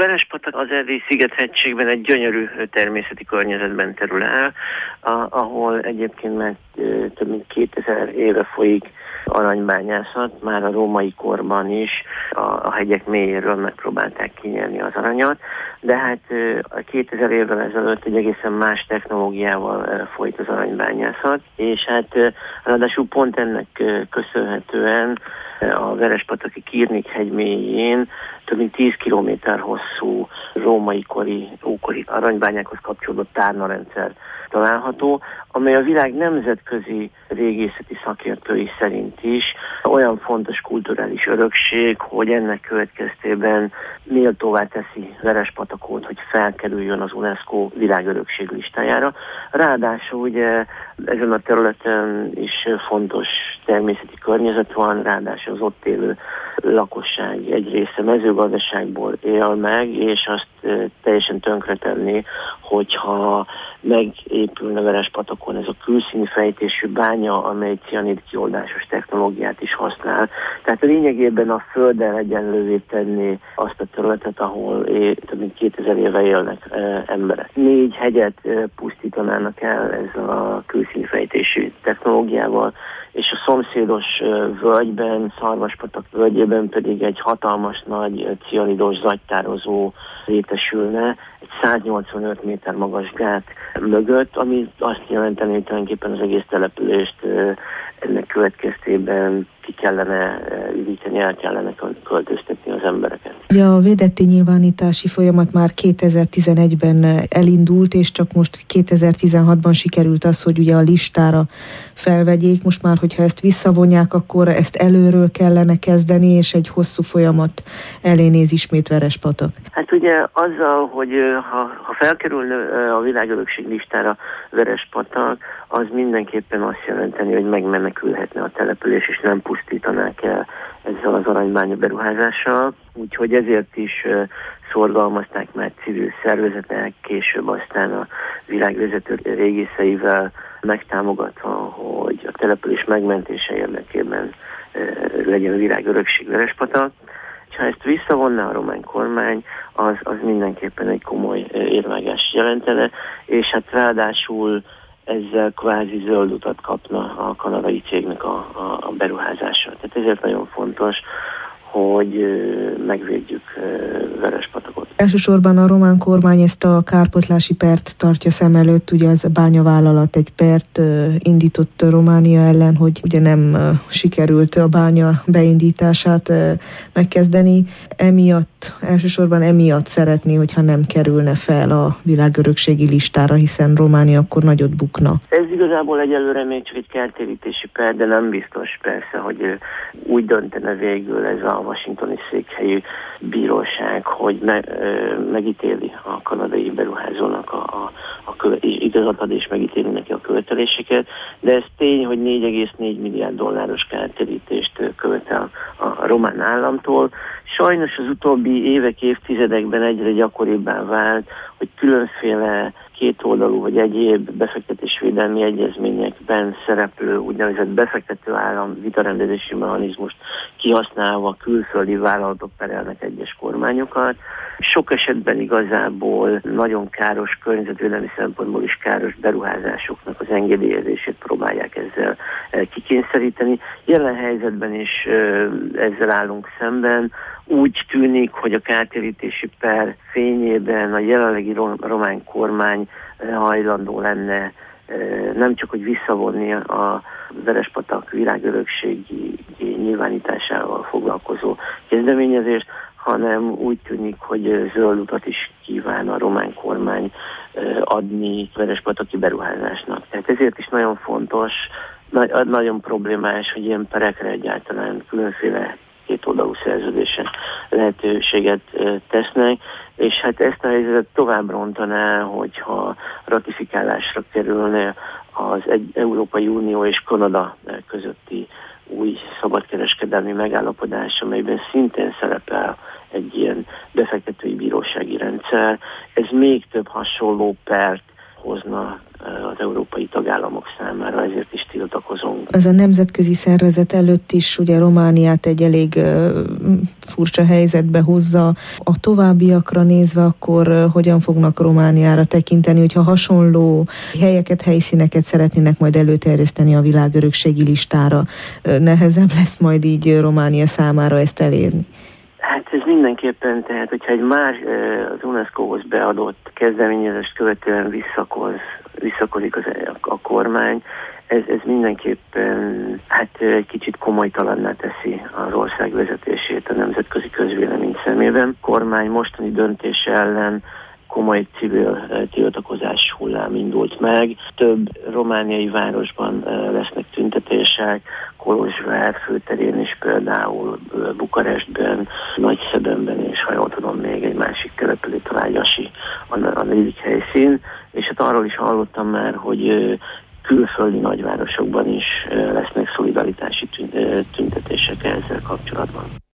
Verespatak az Erdélyi-sziget-hegységben egy gyönyörű természeti környezetben terül el, ahol egyébként már több mint 2000 éve folyik aranybányászat, már a római korban is a hegyek mélyéről megpróbálták kinyerni az aranyat, de hát 2000 évvel ezelőtt egy egészen más technológiával folyt az aranybányászat, és hát ráadásul pont ennek köszönhetően a Verespataki Kirnik-hegy mélyén több mint 10 kilométer hosszú római ókori aranybányákhoz kapcsolódó tárnarendszer található, amely a világ nemzetközi régészeti szakértői szerint is olyan fontos kulturális örökség, hogy ennek következtében méltóvá teszi Verespatakot, hogy felkerüljön az UNESCO világörökség listájára. Ráadásul ugye ezen a területen is fontos természeti környezet van, ráadásul az ott élő lakosság egy része mezőgazdaságból él meg, és azt teljesen tönkretenni, hogyha megépülne Verespatakon ez a külszíni fejtésű bánya, amely cianid kioldásos technológiát is használ. Tehát lényegében a földdel egyenlővé tenni azt a területet, ahol több mint 2000 éve élnek emberek. 4 hegyet pusztítanának el ez a külszíni fejtésű technológiával, és a szomszédos völgyben, Szarvaspatak völgyében pedig egy hatalmas nagy cianidos zagytározó létesülne, egy 185 méter magas gát mögött, ami azt jelenteni, hogy tulajdonképpen az egész települést ennek következtében ki kellene üríteni, el kellene költöztetni az embereket. Ugye a védetté nyilvánítási folyamat már 2011-ben elindult, és csak most 2016-ban sikerült az, hogy ugye a listára felvegyék. Most már, hogyha ezt visszavonják, akkor ezt előről kellene kezdeni, és egy hosszú folyamat elé néz ismét Verespatak. Hát ugye azzal, hogy ha felkerülne a világörökség listára Verespatak, az mindenképpen azt jelenteni, hogy megmenekülhetne a település, és nem pusztítanák el ezzel az aranybánya beruházással. Úgyhogy ezért is szorgalmazták már civil szervezetek, később aztán a világvezető régészeivel megtámogatva, hogy a település megmentése érdekében legyen a világörökség Verespatak. Ha ezt visszavonná a román kormány, az mindenképpen egy komoly érvágást jelentene, és hát ráadásul ezzel kvázi zöld utat kapna a kanadai cégnek a beruházása. Tehát ezért nagyon fontos, hogy megvédjük Verespatakot. Elsősorban a román kormány ezt a kárpótlási pert tartja szem előtt, ugye az bányavállalat egy pert indított Románia ellen, hogy ugye nem sikerült a bánya beindítását megkezdeni. Elsősorban emiatt szeretné, hogyha nem kerülne fel a világörökségi listára, hiszen Románia akkor nagyot bukna. Ez igazából egyelőre még csak egy kártérítési per, de nem biztos persze, hogy úgy döntene végül ez a washingtoni székhelyű bíróság, hogy megítéli a kanadai beruházónak igazat ad és megítéli neki a követeléseket, de ez tény, hogy 4,4 milliárd dolláros kártérítést követel a román államtól. Sajnos az utóbbi évek, évtizedekben egyre gyakoribbá vált, hogy különféle kétoldalú vagy egyéb befektetésvédelmi egyezményekben szereplő úgynevezett befektető állam vitarendezési mechanizmust kihasználva külföldi vállalatok perelnek egyes kormányokat. Sok esetben igazából nagyon káros, környezetvédelmi szempontból is káros beruházásoknak az engedélyezését próbálják ezzel kikényszeríteni. Jelen helyzetben is ezzel állunk szemben. Úgy tűnik, hogy a kártérítési per fényében a jelenlegi román kormány hajlandó lenne nem csak, hogy visszavonni a Verespatak világörökségi nyilvánításával foglalkozó kezdeményezést, hanem úgy tűnik, hogy zöld utat is kíván a román kormány adni Verespataki beruházásnak. Tehát ezért is nagyon fontos, nagyon problémás, hogy ilyen perekre egyáltalán különféle kétoldalú szerződésen lehetőséget tesznek, és hát ezt a helyzetet tovább rontaná, hogyha ratifikálásra kerülne az Európai Unió és Kanada közötti új szabadkereskedelmi megállapodás, amelyben szintén szerepel egy ilyen befektetői bírósági rendszer. Ez még több hasonló pert hozna az európai tagállamok számára, ezért is tiltakozunk. Ez a nemzetközi szervezet előtt is ugye Romániát egy elég furcsa helyzetbe hozza. A továbbiakra nézve akkor hogyan fognak Romániára tekinteni, hogyha hasonló helyeket, helyszíneket szeretnének majd előterjeszteni a világörökségi listára? Nehezebb lesz majd így Románia számára ezt elérni? Hát ez mindenképpen, tehát hogyha egy más az UNESCO-hoz beadott kezdeményezést követően visszakozik a kormány, ez mindenképpen egy kicsit komolytalanná teszi az ország vezetését a nemzetközi közvélemény szemében. A kormány mostani döntése ellen komoly civil tiltakozás hullám indult meg. Több romániai városban lesznek tüntetések, Kolozsvár főterén is például, Bukarestben, Nagyszebenben, és ha jól tudom, még egy másik település, talán Jasi a negyedik helyszín. És hát arról is hallottam már, hogy külföldi nagyvárosokban is lesznek szolidaritási tüntetések ezzel kapcsolatban.